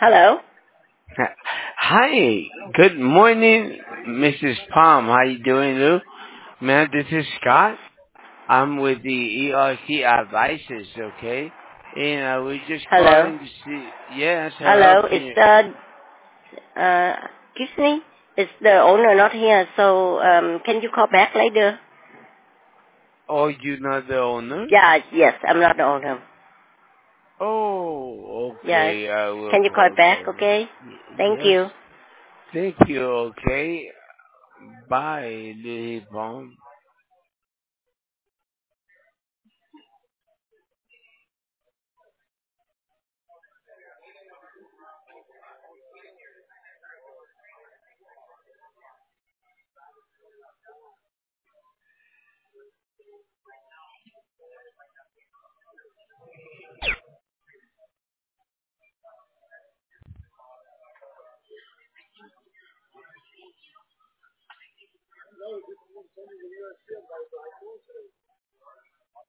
Hello. Hi, good morning, Mrs. Palm. How you doing, Lou? Man, this is Scott. I'm with the ERC Advisors, okay? And we're just Hello. calling to see. Yes, hello. Hello. Can Is you? excuse me? Is the owner not here? So can you call back later? Oh, you're not the owner? Yeah. Yes. I'm not the owner. Oh, Yes. okay. I will Can you call call back? them. Okay. Thank Yes. you. Thank you. Okay. Bye, Lily Palm.